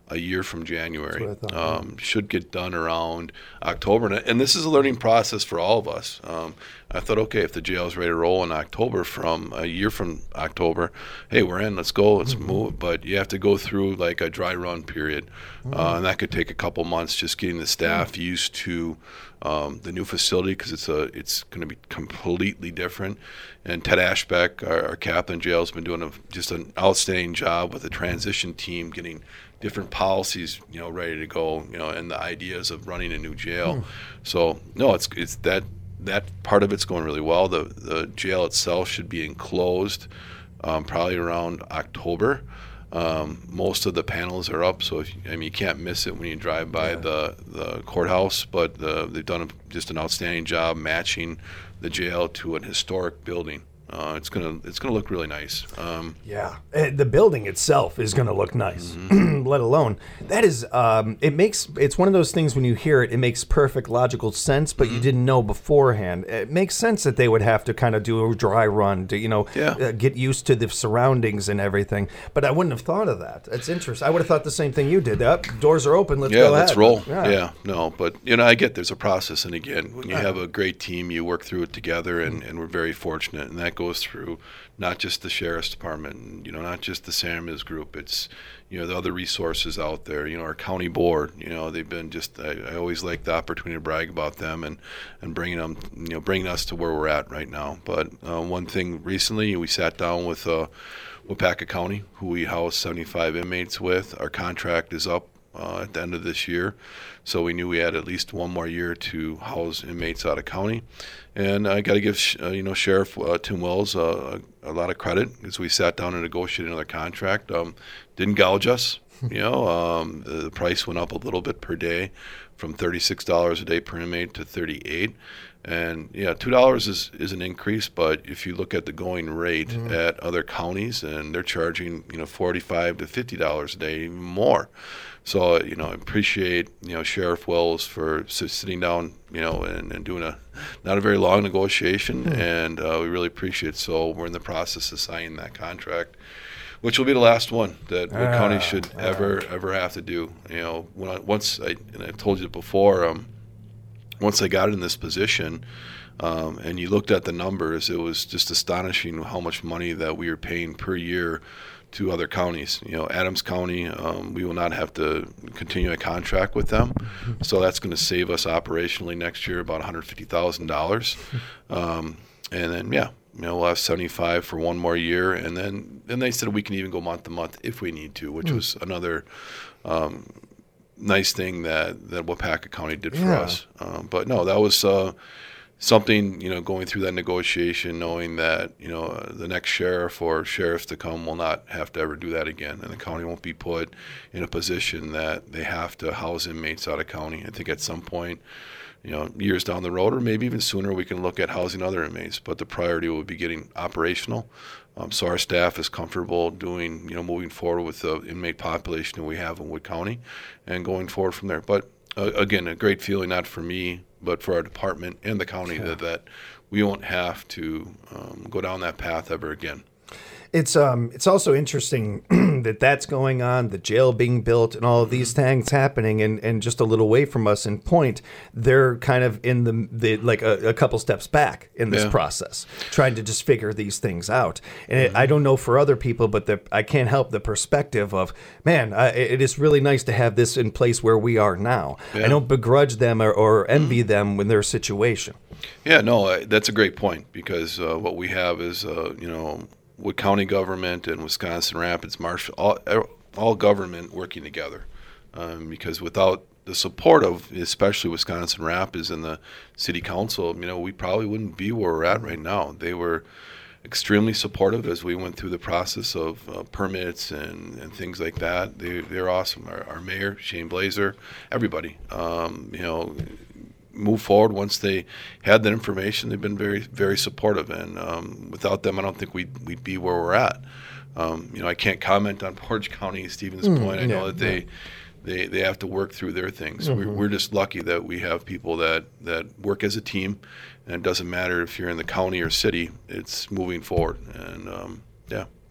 a year from January. That's what I thought, Um, should get done around October. And, and this is a learning process for all of us. Um, I thought, okay, if the jail is ready to roll in October, from a year from October, hey, we're in, let's go, let's Mm-hmm. move. But you have to go through like a dry run period. Mm-hmm. Uh, and that could take a couple months, just getting the staff used to um, the new facility, because it's a it's going to be completely different. And Ted Ashbeck, our, our captain jail, has been doing a, just an outstanding job with the transition team, getting different policies, you know, ready to go, you know, and the ideas of running a new jail. Hmm. So no, it's it's that that part of it's going really well. The the jail itself should be enclosed um, probably around October. Um, most of the panels are up, so if, I mean, you can't miss it when you drive by Yeah. the, the courthouse. But the, they've done a, just an outstanding job matching the jail to an historic building. Uh, it's gonna it's gonna look really nice. Um, Yeah, Uh, the building itself is going to look nice. Mm-hmm. Let alone that is. Um, it makes it's one of those things when you hear it, it makes perfect logical sense, but you Mm-hmm. didn't know beforehand. It makes sense that they would have to kind of do a dry run to you know Yeah. uh, get used to the surroundings and everything. But I wouldn't have thought of that. It's interesting. I would have thought the same thing you did. Up, doors are open. Let's yeah, go let's ahead. roll. Yeah. Yeah. no, but you know, I get there's a process, and again, when you have a great team, you work through it together, and, and we're very fortunate, and that goes through not just the sheriff's department, and, you know, not just the Sanders group. It's, you know, the other resources out there. You know, our county board. You know, they've been just. I, I always like the opportunity to brag about them and and bringing them, you know, bringing us to where we're at right now. But uh, one thing recently, we sat down with uh, Waupaca County, who we house seventy-five inmates with. Our contract is up uh, at the end of this year, so we knew we had at least one more year to house inmates out of county. And I got to give uh, you know Sheriff uh, Tim Wells uh, a, a lot of credit, as we sat down and negotiated another contract. Um, didn't gouge us. You know, um, the, the price went up a little bit per day, from thirty-six dollars a day per inmate to thirty-eight. And yeah, two dollars is, is an increase, but if you look at the going rate Mm-hmm. at other counties, and they're charging you know forty-five to fifty dollars a day, even more. So you know, I appreciate you know Sheriff Wells for s- sitting down, you know, and, and doing a not a very long negotiation, Mm-hmm. and uh, we really appreciate it. So we're in the process of signing that contract, which will be the last one that Wood Ah, County should ever ever have to do. You know, when I, once I and I told you before, um, once I got in this position, um, and you looked at the numbers, it was just astonishing how much money that we are paying per year to other counties. You know, Adams County, um, we will not have to continue a contract with them, so that's going to save us operationally next year about one hundred fifty thousand dollars. Um, and then, yeah, you know, we'll have seventy-five for one more year, and then then they said we can even go month to month if we need to, which was another um, nice thing that that Waupaca County did for Yeah. us. Um, but no, that was uh, something, you know, going through that negotiation, knowing that, you know, uh, the next sheriff or sheriffs to come will not have to ever do that again, and the county won't be put in a position that they have to house inmates out of county. I think at some point, you know, years down the road, or maybe even sooner, we can look at housing other inmates, but the priority will be getting operational. Um, so our staff is comfortable doing, you know, moving forward with the inmate population that we have in Wood County and going forward from there. But uh, again, a great feeling, not for me, but for our department and the county, that, that we won't have to um, go down that path ever again. It's um it's also interesting that that's going on, the jail being built, and all of these things happening, and, and just a little way from us in Point, they're kind of in the, the like a, a couple steps back in this Yeah. process, trying to just figure these things out. And it, I don't know for other people, but the, I can't help the perspective of, man, I, it is really nice to have this in place where we are now. Yeah. I don't begrudge them or, or envy them in their situation. Yeah, no, uh, that's a great point, because uh, what we have is, uh, you know, Wood County government and Wisconsin Rapids, Marshall, all, all government working together. Um, because without the support of especially Wisconsin Rapids and the city council, you know, we probably wouldn't be where we're at right now. They were extremely supportive as we went through the process of uh, permits and, and things like that. They, they're awesome. Our, our mayor, Shane Blazer, everybody, um, you know, move forward once they had that information. They've been very, very supportive, and um, without them, I don't think we'd, we'd be where we're at. Um, you know, I can't comment on Portage County, Stevens Point. I know yeah, that they, they they have to work through their things. We're, we're just lucky that we have people that, that work as a team, and it doesn't matter if you're in the county or city. It's moving forward, and um, yeah.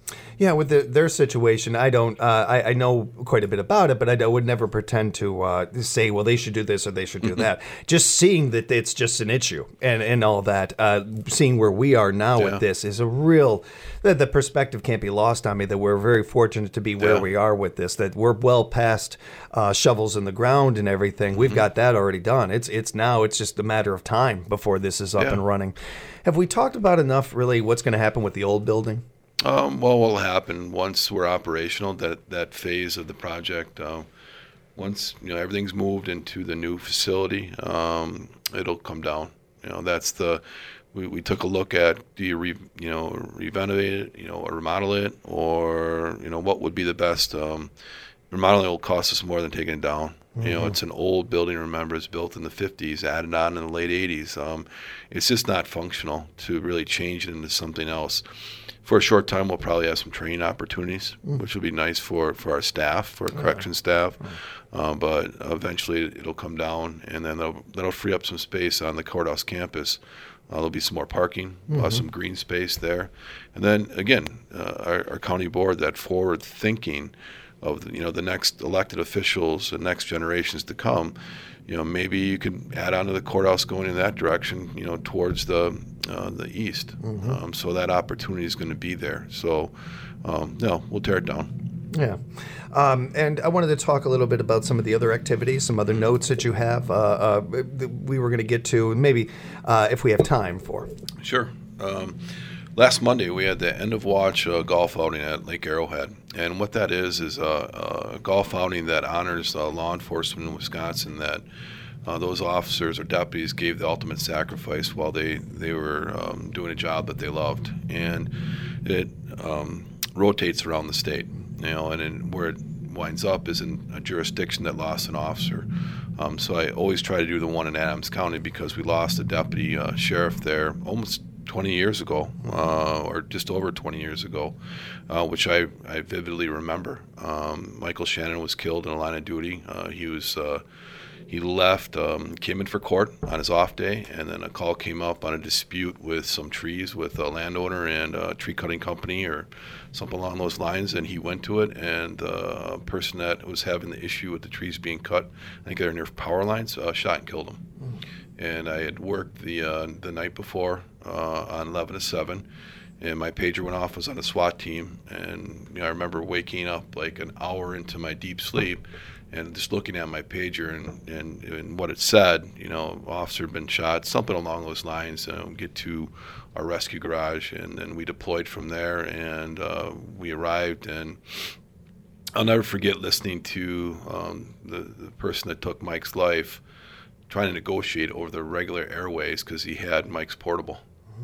Yeah, with the, their situation, I don't. Uh, I, I know quite a bit about it, but I, I would never pretend to uh, say, well, they should do this or they should do that. Just seeing that it's just an issue and, and all that, uh, seeing where we are now Yeah. with this is a real. The, the perspective can't be lost on me that we're very fortunate to be where Yeah. we are with this. That we're well past uh, shovels in the ground and everything. We've got that already done. It's it's now it's just a matter of time before this is up Yeah. and running. Have we talked about enough? Really, what's going to happen with the old building? Um, well, what will happen once we're operational, that, that phase of the project, uh, once you know everything's moved into the new facility, um, it'll come down. You know, that's the we, we took a look at, do you re, you know renovate it, you know, or remodel it, or you know what would be the best. Um, remodeling will cost us more than taking it down. You know, it's an old building. Remember, it's built in the fifties, added on in the late eighties. Um, it's just not functional to really change it into something else. For a short time, we'll probably have some training opportunities, which will be nice for, for our staff, for our correction staff. Uh, but eventually, it'll come down, and then that'll, that'll free up some space on the courthouse campus. Uh, there'll be some more parking, uh, some green space there, and then again, uh, our, our county board, that forward thinking of you know the next elected officials, the next generations to come. You know, maybe you could add on to the courthouse going in that direction, you know, towards the uh, the east. Mm-hmm. Um, so that opportunity is going to be there. So, um, no, we'll tear it down. Yeah. Um, and I wanted to talk a little bit about some of the other activities, some other notes that you have uh, uh, that we were going to get to, maybe uh, if we have time for. Sure. Um, last Monday, we had the end of watch uh, golf outing at Lake Arrowhead. And what that is, is a, a golf outing that honors uh, law enforcement in Wisconsin, that uh, those officers or deputies gave the ultimate sacrifice while they, they were um, doing a job that they loved. And it um, rotates around the state, you know, and in, where it winds up is in a jurisdiction that lost an officer. Um, so I always try to do the one in Adams County because we lost a deputy uh, sheriff there almost twenty years ago, uh, or just over twenty years ago, uh, which I, I vividly remember. Um, Michael Shannon was killed in a line of duty. Uh, he was uh, he left, um, came in for court on his off day, and then a call came up on a dispute with some trees with a landowner and a tree cutting company or something along those lines, and he went to it, and the person that was having the issue with the trees being cut, I think they're near power lines, uh, shot and killed him. Mm. And I had worked the uh, the night before uh, on eleven to seven, and my pager went off. I was on a SWAT team, and you know, I remember waking up like an hour into my deep sleep, and just looking at my pager and, and, and what it said. You know, officer had been shot, something along those lines. Uh, get to our rescue garage, and then we deployed from there, and uh, we arrived, and I'll never forget listening to um, the the person that took Mike's life, trying to negotiate over the regular airways because he had Mike's portable,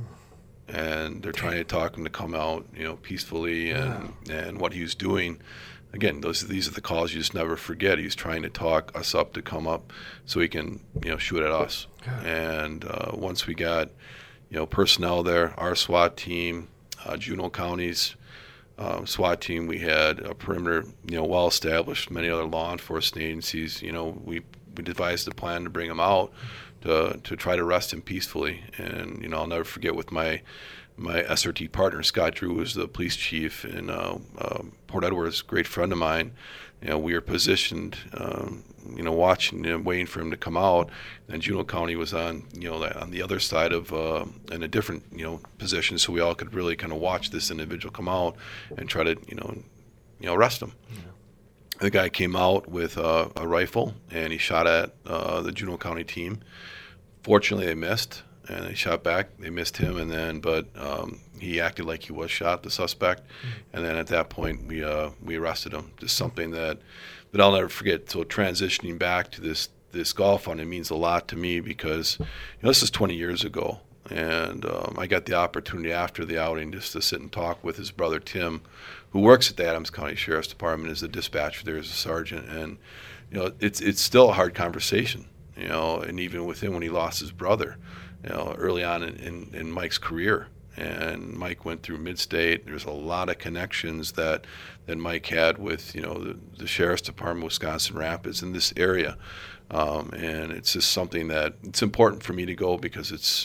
and they're trying to talk him to come out, you know, peacefully, and wow. and what he was doing. Again, those these are the calls you just never forget. He's trying to talk us up to come up so he can, you know, shoot at us. God. And uh, once we got, you know, personnel there, our SWAT team, uh, Juneau County's um, SWAT team, we had a perimeter, you know, well established. Many other law enforcement agencies, you know, we. We devised a plan to bring him out to to try to arrest him peacefully. And you know, I'll never forget with my my S R T partner Scott Drew, who was the police chief in uh, uh, Port Edwards, great friend of mine. You know, we were positioned, um, you know, watching and waiting for him to come out. And Juneau County was on, you know, on the other side of uh, in a different, you know, position, so we all could really kind of watch this individual come out and try to, you know, you know, arrest him. Yeah. The guy came out with uh, a rifle, and he shot at uh, the Juneau County team. Fortunately, they missed, and they shot back. They missed him, and then but um, he acted like he was shot, the suspect. Mm-hmm. And then at that point, we uh, we arrested him. Just something that that I'll never forget. So transitioning back to this this golf outing means a lot to me because you know, this is twenty years ago, and um, I got the opportunity after the outing just to sit and talk with his brother Tim, who works at the Adams County Sheriff's Department as a dispatcher there as a sergeant. And, you know, it's it's still a hard conversation, you know, and even with him when he lost his brother, you know, early on in, in, in Mike's career. And Mike went through Mid-State. There's a lot of connections that, that Mike had with, you know, the, the Sheriff's Department, Wisconsin Rapids, in this area. Um, and it's just something that it's important for me to go because it's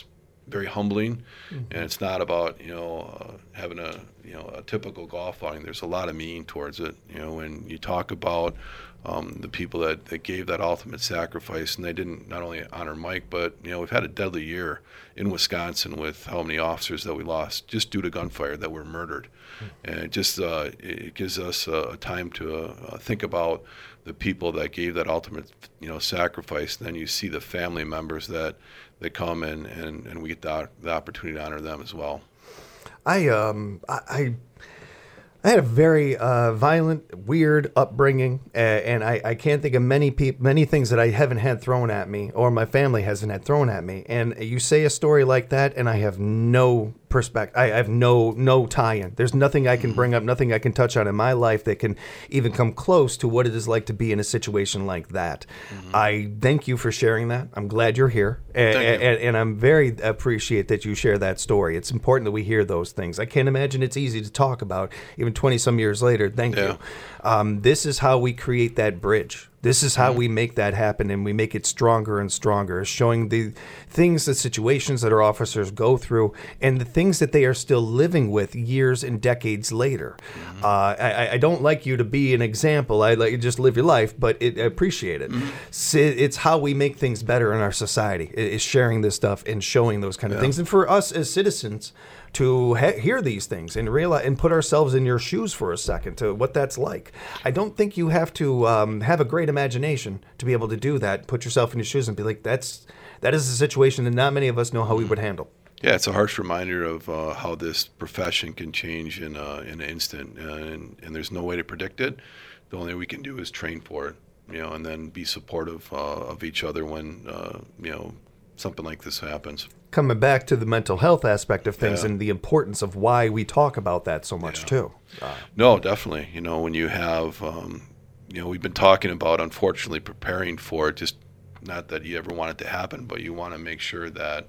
very humbling, mm-hmm. and it's not about you know uh, having a you know a typical golf outing. There's a lot of meaning towards it. You know, when you talk about um, the people that, that gave that ultimate sacrifice, and they didn't not only honor Mike, but you know we've had a deadly year in Wisconsin with how many officers that we lost just due to gunfire that were murdered, mm-hmm. and it just uh, it gives us a time to uh, think about the people that gave that ultimate you know sacrifice. And then you see the family members that. They come in, and, and we get the, the opportunity to honor them as well. I um I I had a very uh, violent, weird upbringing, uh, and I, I can't think of many peop- many things that I haven't had thrown at me, or my family hasn't had thrown at me. And you say a story like that, and I have no perspective. I have no no tie-in. There's nothing I can bring up, nothing I can touch on in my life that can even come close to what it is like to be in a situation like that. Mm-hmm. I thank you for sharing that. I'm glad you're here, and, and, and I'm very appreciate that you share that story. It's important that we hear those things. I can't imagine it's easy to talk about, even twenty some years later. Thank yeah. you. Um, this is how we create that bridge. This is how mm-hmm. we make that happen, and we make it stronger and stronger, showing the things, the situations that our officers go through, and the things that they are still living with years and decades later. Mm-hmm. Uh, I, I don't like you to be an example. I like you to just live your life, but it, I appreciate it. Mm-hmm. So it's how we make things better in our society, is sharing this stuff and showing those kind of yeah. things. And for us as citizens to he- hear these things and realize and put ourselves in your shoes for a second to what that's like. I don't think you have to um, have a great imagination to be able to do that. Put yourself in your shoes and be like, that's that is a situation that not many of us know how we would handle. Yeah, it's a harsh reminder of uh, how this profession can change in uh, in an instant, uh, and, and there's no way to predict it. The only thing we can do is train for it, you know, and then be supportive uh, of each other when uh, you know something like this happens. Coming back to the mental health aspect of things yeah. and the importance of why we talk about that so much yeah. too. Uh, no, definitely. You know, when you have, um, you know, we've been talking about, unfortunately, preparing for it, just not that you ever want it to happen, but you want to make sure that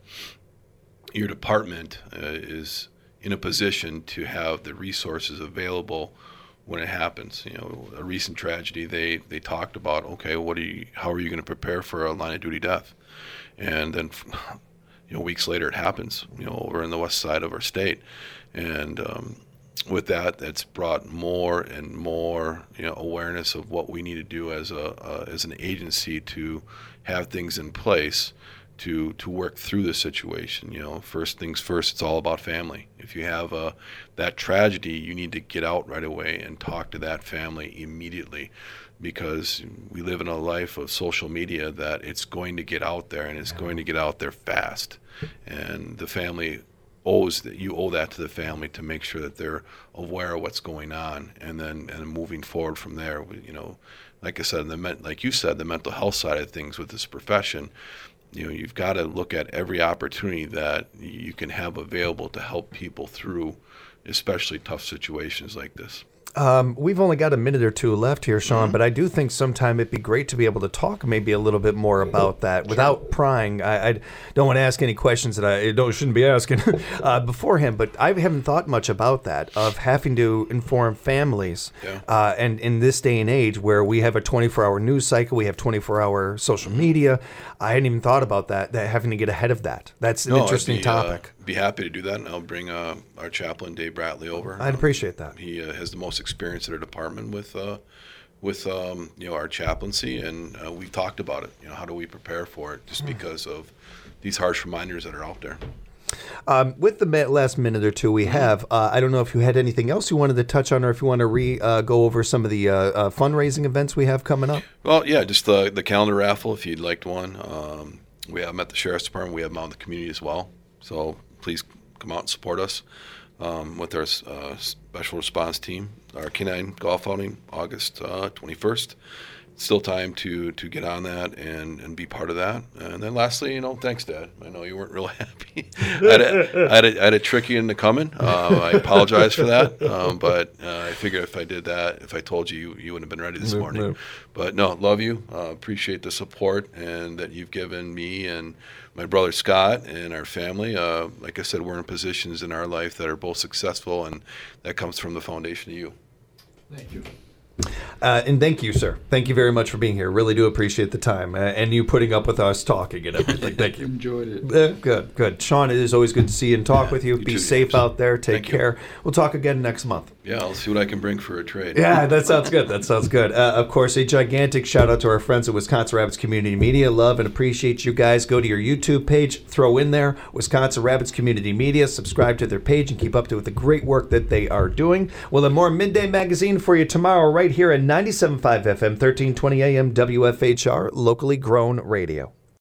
your department uh, is in a position to have the resources available when it happens. You know, a recent tragedy, they, they talked about, okay, what are you, how are you going to prepare for a line of duty death? And then, you know, weeks later it happens, you know, over in the west side of our state. And um, with that, that's brought more and more, you know, awareness of what we need to do as a uh, as an agency to have things in place to to work through the situation. You know, first things first, it's all about family. If you have a, that tragedy, you need to get out right away and talk to that family immediately, because we live in a life of social media that it's going to get out there, and it's going to get out there fast. And the family owes that you owe that to the family to make sure that they're aware of what's going on, and then and moving forward from there. You know, like I said, the like you said, the mental health side of things with this profession. You know, you've got to look at every opportunity that you can have available to help people through, especially tough situations like this. Um, we've only got a minute or two left here, Sean, mm-hmm. but I do think sometime it'd be great to be able to talk maybe a little bit more about that without prying. I, I don't want to ask any questions that I don't shouldn't be asking uh, beforehand, but I haven't thought much about that, of having to inform families. Yeah. Uh, and in this day and age where we have a twenty-four hour news cycle, we have twenty-four hour social media, I hadn't even thought about that, that having to get ahead of that. That's an no, interesting I'd be, topic. Uh, be happy to do that, and I'll bring uh, our chaplain, Dave Bratley, over. I'd appreciate that. Um, he uh, has the most experience at our department with uh, with um, you know our chaplaincy, and uh, we've talked about it. You know, how do we prepare for it? Just because of these harsh reminders that are out there. Um, with the last minute or two we have, uh, I don't know if you had anything else you wanted to touch on, or if you want to re uh, go over some of the uh, uh, fundraising events we have coming up. Well, yeah, just the the calendar raffle if you'd liked one. Um, we have them at the Sheriff's Department. We have them out in the community as well. So please come out and support us um, with our uh, special response team. Our canine golf outing, August uh, twenty-first. Still time to to get on that and, and be part of that. And then lastly, you know, thanks, Dad. I know you weren't real happy. I, had a, I, had a, I had a trick you into coming. Uh, I apologize for that. Um, but uh, I figured if I did that, if I told you, you, you wouldn't have been ready this no, morning. No. But no, love you. Uh, appreciate the support and that you've given me and my brother Scott and our family. Uh, like I said, we're in positions in our life that are both successful, and that comes from the foundation of you. Thank you. Uh, and thank you, sir. Thank you very much for being here. Really do appreciate the time uh, and you putting up with us talking and everything. Thank you. Enjoyed it. Uh, good, good. Sean, it is always good to see you and talk Yeah, with you. you Be too, safe James. out there. Take Thank you. care. We'll talk again next month. Yeah, I'll see what I can bring for a trade. Yeah, that sounds good. That sounds good. Uh, of course, a gigantic shout out to our friends at Wisconsin Rapids Community Media. Love and appreciate you guys. Go to your YouTube page, throw in there Wisconsin Rapids Community Media, subscribe to their page, and keep up to with the great work that they are doing. We'll have more Midday Magazine for you tomorrow right here at ninety-seven point five F M, thirteen twenty A M, W F H R, locally grown radio.